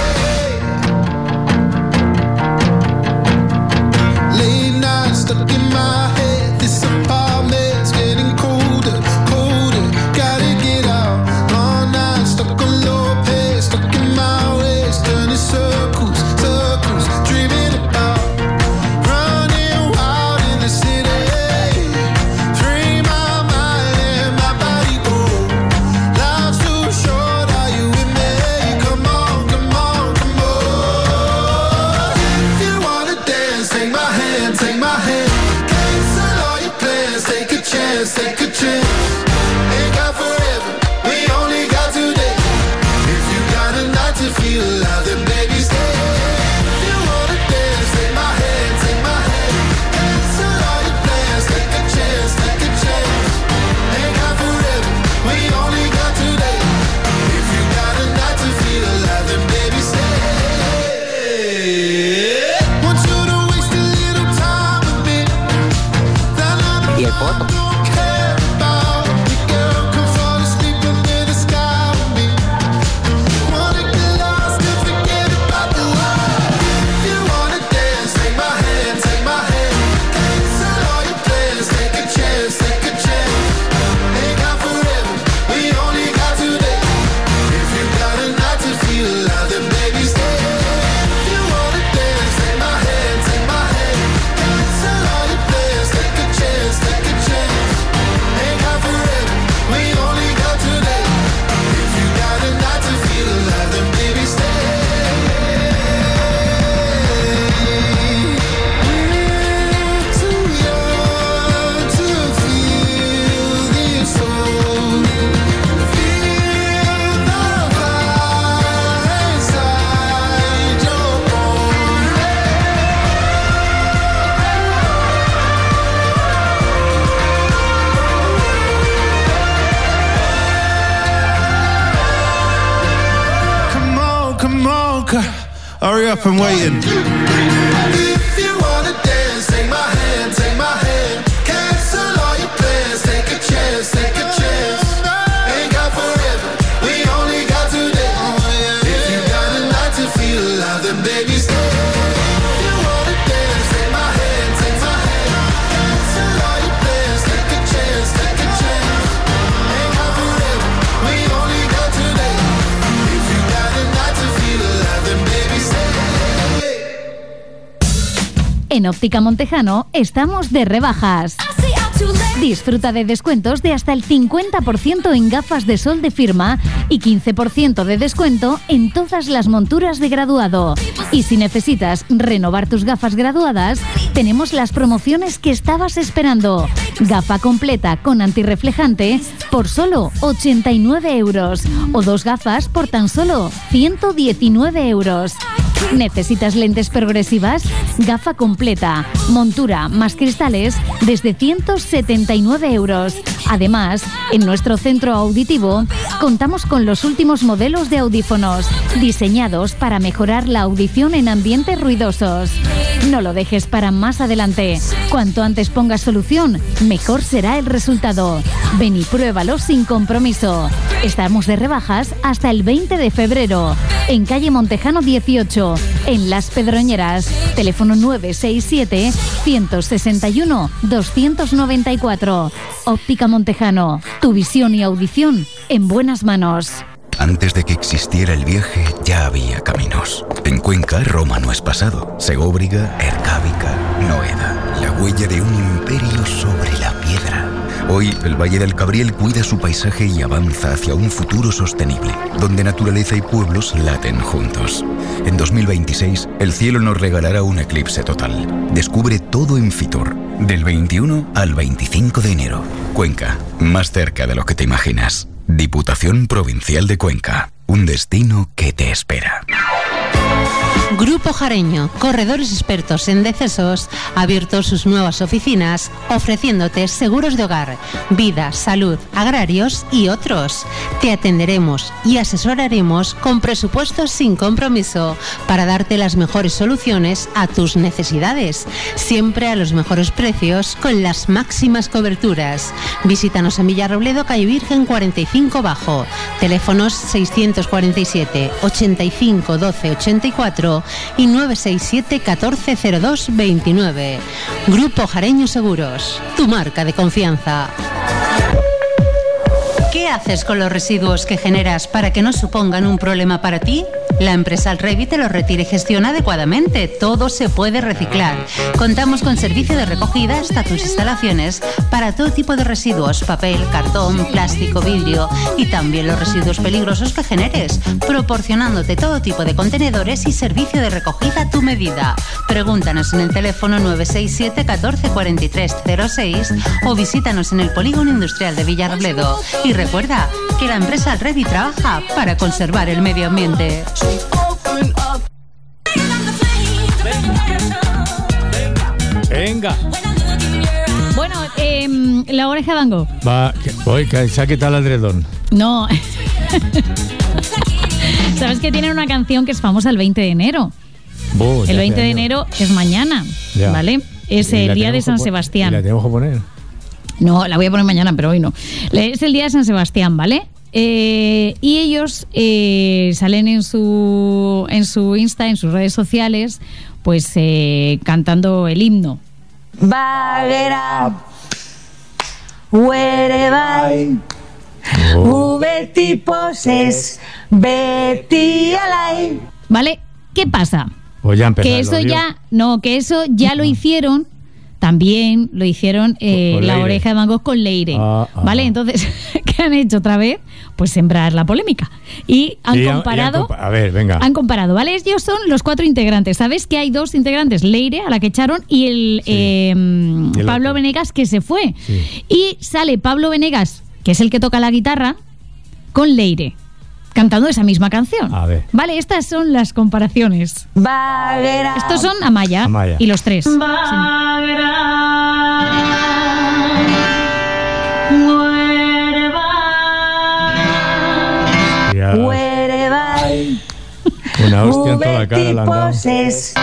Late night stuck in my head, this apartment's getting colder, colder. Gotta get out. Long night stuck on low pace, stuck in my ways, turning circles, circles, dreaming about running wild in the city. Free my mind and my body go. Life's too short, are you with me? Come on, come on, come on. If you wanna dance, take my hand, take my hand. Cancel all your plans, take a chance, take a chance. Ain't got forever, we only got today. If you got a night to feel alive, then baby stay. If you wanna dance, take my hand, take my hand. Cancel all your plans, take a chance, take a chance. Ain't got forever, we only got today. If you got a night to feel alive, then baby stay. Want you to waste a little time with me. Y el poto. Don't care about the girl, come fall asleep under the sky with me. Wanna get lost and forget about the world. If you wanna dance, take my hand, take my hand. Cancel all your plans, take a chance, take a chance. Ain't got forever, we only got today. If you got a night to feel alive, then baby stay. If you wanna dance, take my hand, take my hand. Cancel all your plans, take a chance, take a chance. Ain't got forever, we only got today. If you got a night to feel alive, then baby stay. We're too young to feel this old. Feel the fire inside your bones. Come on, come on, c- hurry up, I'm waiting. If you wanna dance, take my hand, take my hand. Cancel all your plans, take a chance, take a chance. Ain't got forever, we only got today. If you got a night to feel alive, then baby stay. If you wanna dance, take my hand, take my hand. Cancel all your plans, take a chance, take a chance. Ain't got forever, we only got today. If you got a night to feel alive, then baby stay. En Óptica Montejano estamos de rebajas. Disfruta de descuentos de hasta el cincuenta por ciento en gafas de sol de firma y quince por ciento de descuento en todas las monturas de graduado. Y si necesitas renovar tus gafas graduadas, tenemos las promociones que estabas esperando. Gafa completa con antirreflejante por solo ochenta y nueve euros o dos gafas por tan solo ciento diecinueve euros. ¿Necesitas lentes progresivas? Gafa completa, montura más cristales desde ciento setenta y nueve euros. Además, en nuestro centro auditivo contamos con los últimos modelos de audífonos diseñados para mejorar la audición en ambientes ruidosos. No lo dejes para más adelante. Cuanto antes pongas solución, mejor será el resultado. Ven y pruébalo sin compromiso. Estamos de rebajas hasta el veinte de febrero. En calle Montejano dieciocho, en Las Pedroñeras. Teléfono nueve seis siete, uno seis uno, dos nueve cuatro. Óptica Montejano. Tu visión y audición en buenas manos. Antes de que existiera el viaje, ya había caminos. En Cuenca, Roma no es pasado. Segóbriga, Ercábica, Noeda. La huella de un imperio sobre la piedra. Hoy, el Valle del Cabriel cuida su paisaje y avanza hacia un futuro sostenible, donde naturaleza y pueblos laten juntos. En dos mil veintiséis, el cielo nos regalará un eclipse total. Descubre todo en Fitur, del veintiuno al veinticinco de enero. Cuenca, más cerca de lo que te imaginas. Diputación Provincial de Cuenca, un destino que te espera. Grupo Jareño, corredores expertos en decesos, ha abierto sus nuevas oficinas ofreciéndote seguros de hogar, vida, salud, agrarios y otros. Te atenderemos y asesoraremos con presupuestos sin compromiso para darte las mejores soluciones a tus necesidades, siempre a los mejores precios con las máximas coberturas. Visítanos en Villarrobledo, calle Virgen cuarenta y cinco Bajo, teléfonos seiscientos cuarenta y siete, ochenta y cinco, doce, ochenta y cuatro y nueve seis siete, catorce cero dos, veintinueve. Grupo Jareño Seguros, tu marca de confianza. ¿Qué haces con los residuos que generas para que no supongan un problema para ti? La empresa Alrevi te los retira y gestiona adecuadamente. Todo se puede reciclar. Contamos con servicio de recogida hasta tus instalaciones para todo tipo de residuos, papel, cartón, plástico, vidrio y también los residuos peligrosos que generes, proporcionándote todo tipo de contenedores y servicio de recogida a tu medida. Pregúntanos en el teléfono nueve seis siete, catorce, cuarenta y tres, cero seis o visítanos en el Polígono Industrial de Villarrobledo. Y recuerda que la empresa Alrevi trabaja para conservar el medio ambiente. Venga. Bueno, eh, la oreja de Van Gogh. Va, que, voy, que se ha quitado el edredón. No. ¿Sabes que tienen una canción que es famosa el veinte de enero? Bo, el veinte de enero es mañana, ya. ¿Vale? Es el día de San Sebastián. ¿Y la tenemos que poner? No, la voy a poner mañana, pero hoy no. Es el día de San Sebastián, ¿vale? Eh, y ellos eh, salen en su en su Insta, en sus redes sociales, pues eh, cantando el himno. Baguera, wherever Oh. Betty poses, Betty alive. ¿Vale? ¿Qué pasa? Pues ya empezó Que el eso odio. ya, no, que eso ya lo hicieron. También lo hicieron eh, Con la Leire. oreja de Van Gogh con Leire. Ah, ah. ¿Vale? Entonces, ¿qué han hecho otra vez? Pues sembrar la polémica. Y han Y han- y han comparado. compa- a ver, venga. Han comparado, ¿vale? Ellos son los cuatro integrantes. ¿Sabes que hay dos integrantes? Leire, a la que echaron, y el, eh, Y el Pablo otro. Venegas, que se fue. Sí. Y sale Pablo Venegas, que es el que toca la guitarra, con Leire, cantando esa misma canción. A ver. Vale, estas son las comparaciones. Baguera. Estos son Amaya, Amaya. y los tres. Ya, Wherever una hostia en toda la cara Betty le han dado. poses,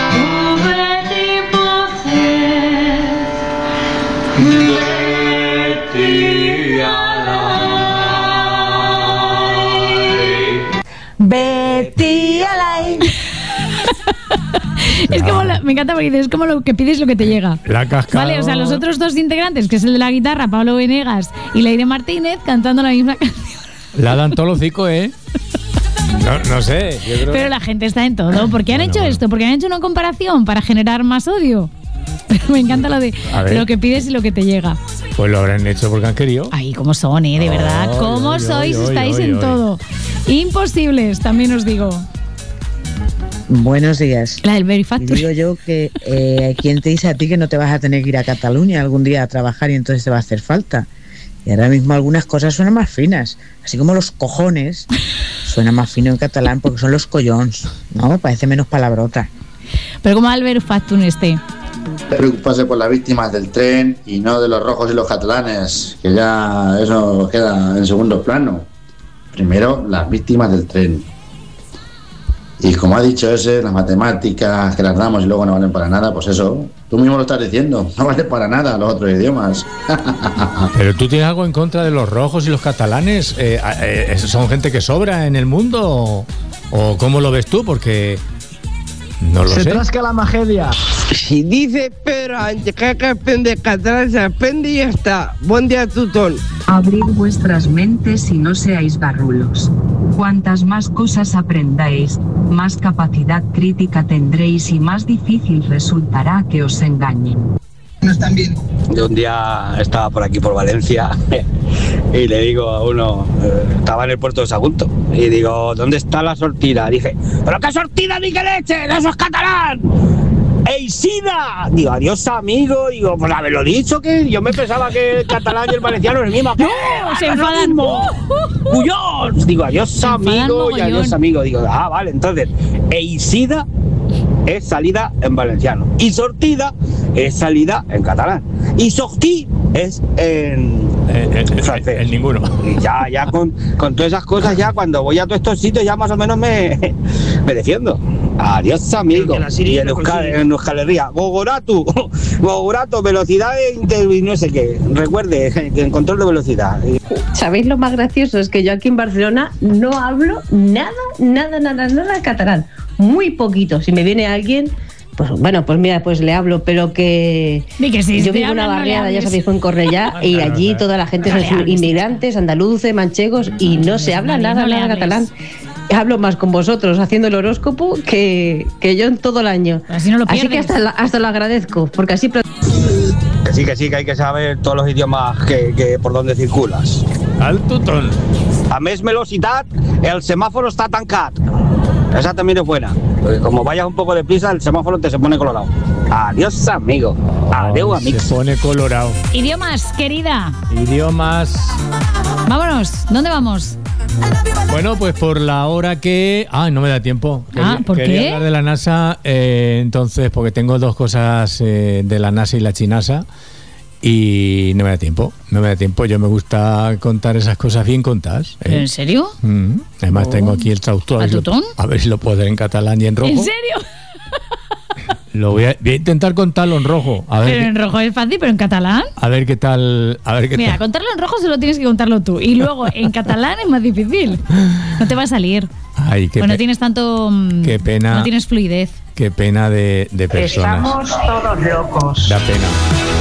Betty alive. Es como la- me encanta porque dices, es como lo que pides lo que te llega. La ha cascado. Vale, o sea, los otros dos integrantes, que es el de la guitarra, Pablo Venegas y Leire Martínez, cantando la misma canción. La dan todos los hocico, ¿eh? No, no sé, yo creo. Pero la gente está en todo. ¿Por qué han Bueno, hecho bueno. esto? Porque han hecho una comparación para generar más odio. Me encanta lo de A ver. lo que pides y lo que te llega. Pues lo habrán hecho porque han querido. Ay, cómo son, ¿eh? De verdad. Ay, ¿Cómo ay, sois? ay, Estáis ay, en ay. todo. Imposibles, también os digo. Buenos días. La del Very Y Factory. digo yo que eh, ¿quién te dice a ti que no te vas a tener que ir a Cataluña algún día a trabajar y entonces te va a hacer falta? Y ahora mismo algunas cosas suenan más finas, así como los cojones suena más fino en catalán porque son los collons, ¿no? Parece menos palabrota. Pero como Albert Factun este. Preocuparse por las víctimas del tren y no de los rojos y los catalanes, que ya eso queda en segundo plano. Primero, las víctimas del tren. Y como ha dicho ese, las matemáticas que las damos y luego no valen para nada, pues eso, tú mismo lo estás diciendo, no vale para nada los otros idiomas. Pero tú tienes algo en contra de los rojos y los catalanes. Eh, eh, ¿Son gente que sobra en el mundo? ¿O, o cómo lo ves tú? Porque no lo Se sé. trasca la magedia. Si dice Pedro Sánchez que aprende catalán, se aprende y ya está. Buen día, tutón. Abrid vuestras mentes y no seáis garrulos. Cuantas más cosas aprendáis, más capacidad crítica tendréis y más difícil resultará que os engañen. No están bien. Yo un día estaba por aquí, por Valencia, y le digo a uno, eh, estaba en el puerto de Sagunto, y digo, ¿dónde está la sortida? Dice, ¿pero qué sortida ni qué leche? ¡Eso es catalán! ¡Eisida! Digo, adiós amigo, digo, pues haberlo dicho, que yo me pensaba que el catalán y el valenciano es el mismo. ¡No! ¡Se enfadan! ¡Cuyón! Digo, adiós Se enfadan amigo y mogollón. adiós amigo. Digo, ah, vale, entonces, Eisida es salida en valenciano y sortida es salida en catalán y sortie es en, en francés. En ninguno. Y ya, ya con, con todas esas cosas, ya cuando voy a todos estos sitios ya más o menos me, me defiendo. Adiós amigo. Y en Euskal, en Euskal Herria, Gogoratu, Gogoratu, velocidad de y no sé qué. Recuerde, que en control de velocidad. ¿Sabéis lo más gracioso? Es que yo aquí en Barcelona no hablo nada, nada, nada, nada catalán. Muy poquito. Si me viene alguien, pues bueno, pues mira, pues le hablo, pero que, Di que sí, yo te vivo en una hablan, no le barriada, ya hables. sabéis, fue en Cornellá, y Claro, allí claro. toda la gente No le son hables. inmigrantes, andaluces, manchegos, y no se habla María, nada, no le nada hables. catalán. Hablo más con vosotros haciendo el horóscopo que, que yo en todo el año. Así no lo Así que pierdes. hasta, la- hasta lo agradezco, porque así... pro- Que sí, que sí, que hay que saber todos los idiomas que, que por donde circulas. Al tutón. A més velocitat, el semáforo está tancat. Esa también es buena. Porque como vayas un poco deprisa, el semáforo te se pone colorado. Adiós, amigo. Adiós, amigo. Se pone colorado. Idiomas, querida. Idiomas. Vámonos. ¿Dónde vamos? Bueno, pues por la hora que... Ah, no me da tiempo. Ah, ¿por quería qué? hablar de la NASA, eh, entonces, porque tengo dos cosas eh, de la NASA y la chinasa, y no me da tiempo. No me da tiempo. Yo me gusta contar esas cosas bien contadas. ¿eh? ¿En serio? Mm. Además Oh. tengo aquí el traductor. A ver, si lo, ¿Tutón? a ver si lo puedo hacer en catalán y en rojo. ¿En serio? Lo voy a, voy a intentar contarlo en rojo. A ver, Pero qué- en rojo es fácil, pero en catalán. a ver qué tal. A ver qué Mira, tal. contarlo en rojo solo tienes que contarlo tú. Y luego en catalán es más difícil. No te va a salir. Ay, qué, Pues no pe- tienes tanto. mm, qué pena. No tienes fluidez. qué pena de, de personas. todos locos. Da pena.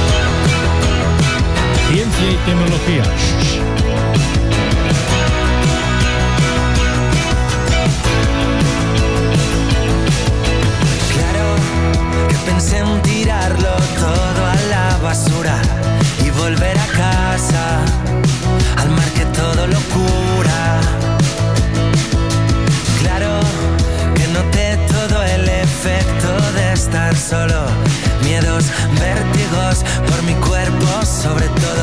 Ciencia y tecnología. Claro que pensé en tirarlo todo a la basura y volver a casa, al mar que todo lo cura. Claro que noté todo el efecto de estar solo, miedos, vértigos por mi cuerpo sobre todo.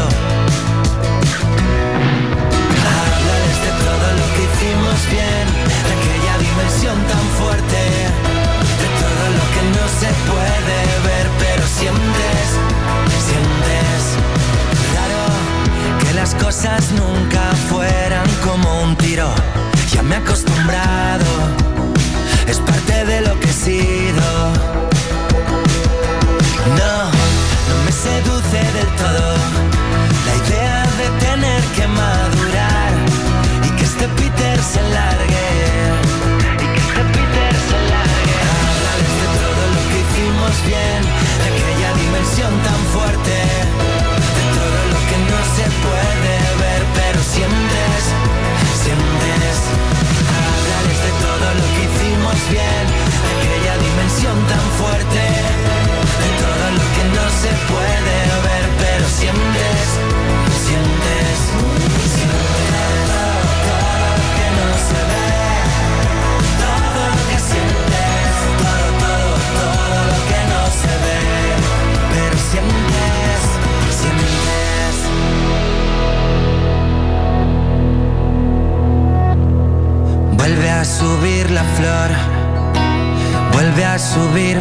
Háblales de todo lo que hicimos bien, de aquella dimensión tan fuerte, de todo lo que no se puede ver, pero sientes, sientes. Claro que las cosas nunca fueran como un tiro, ya me he acostumbrado, es parte de lo que he sido. No, no me seduce del todo la idea de tener que madurar y que este Peter se largue, y que este Peter se largue. Háblales de todo lo que hicimos bien, de aquella dimensión tan fuerte, de todo lo que no se puede ver, pero sientes, sientes. Háblales de todo lo que hicimos bien, de aquella dimensión tan fuerte, de todo lo que no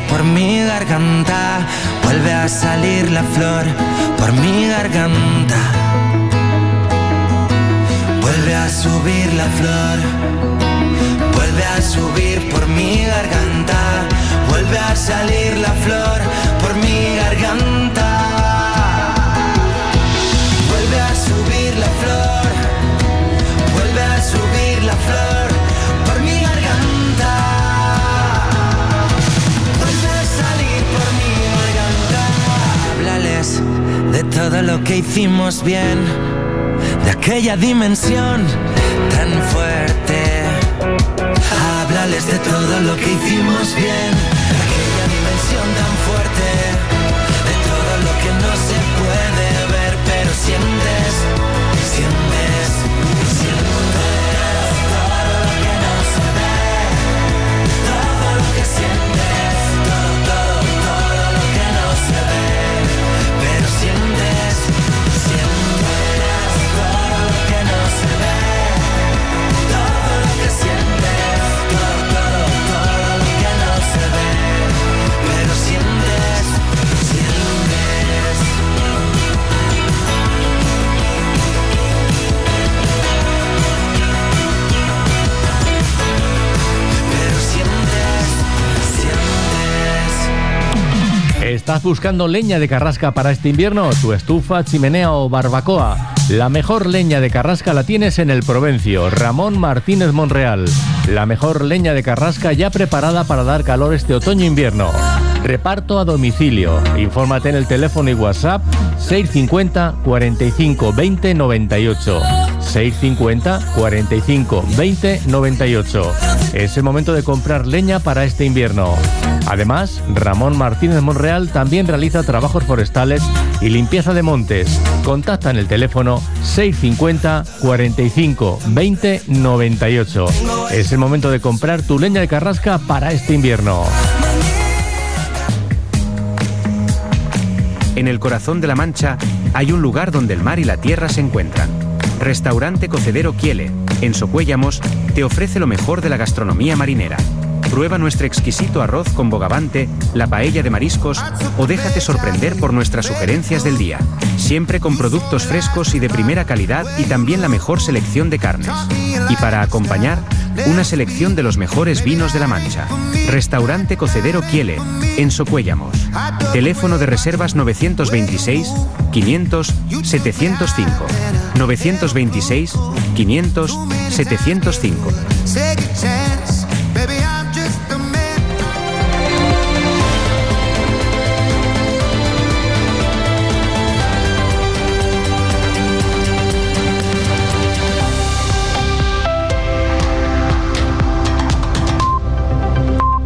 por mi garganta, vuelve a salir la flor por mi garganta. Vuelve a subir la flor, vuelve a subir por mi garganta, vuelve a salir la flor por mi garganta. Vuelve a subir la flor, vuelve a subir la flor por mi garganta. Vuelve a salir por mi garganta. Háblales de todo lo que hicimos bien, de aquella dimensión tan fuerte. Háblales de todo lo que hicimos bien, de aquella dimensión tan fuerte, de todo lo que no se puede ver, pero sientes, sientes, sientes todo lo que no se ve, todo lo que sientes, todo, todo, todo lo que no se ve, pero sientes, sientes todo lo que no se ve, todo lo que sientes, todo, todo, todo lo que no se ve, pero sientes, sientes. Pero sientes, sientes. ¿Estás buscando leña de carrasca para este invierno? ¿Tu estufa, chimenea o barbacoa? La mejor leña de carrasca la tienes en el Provencio, Ramón Martínez Monreal. La mejor leña de carrasca ya preparada para dar calor este otoño-invierno. Reparto a domicilio. Infórmate en el teléfono y WhatsApp seis cinco cero, cuarenta y cinco, veinte, noventa y ocho. seis cinco cero, cuarenta y cinco, veinte, noventa y ocho. Es el momento de comprar leña para este invierno. Además, Ramón Martínez Monreal también realiza trabajos forestales y limpieza de montes. Contacta en el teléfono seis cinco cero, cuarenta y cinco, veinte, noventa y ocho. Es el momento de comprar tu leña de carrasca para este invierno. En el corazón de La Mancha hay un lugar donde el mar y la tierra se encuentran. Restaurante Cocedero Quiele, en Socuéllamos, te ofrece lo mejor de la gastronomía marinera. Prueba nuestro exquisito arroz con bogavante, la paella de mariscos o déjate sorprender por nuestras sugerencias del día. Siempre con productos frescos y de primera calidad y también la mejor selección de carnes. Y para acompañar, una selección de los mejores vinos de La Mancha. Restaurante Cocedero Quiele, en Socuéllamos. Teléfono de reservas novecientos veintiséis, quinientos, setecientos cinco. novecientos veintiséis, quinientos, setecientos cinco. Take a chance, baby.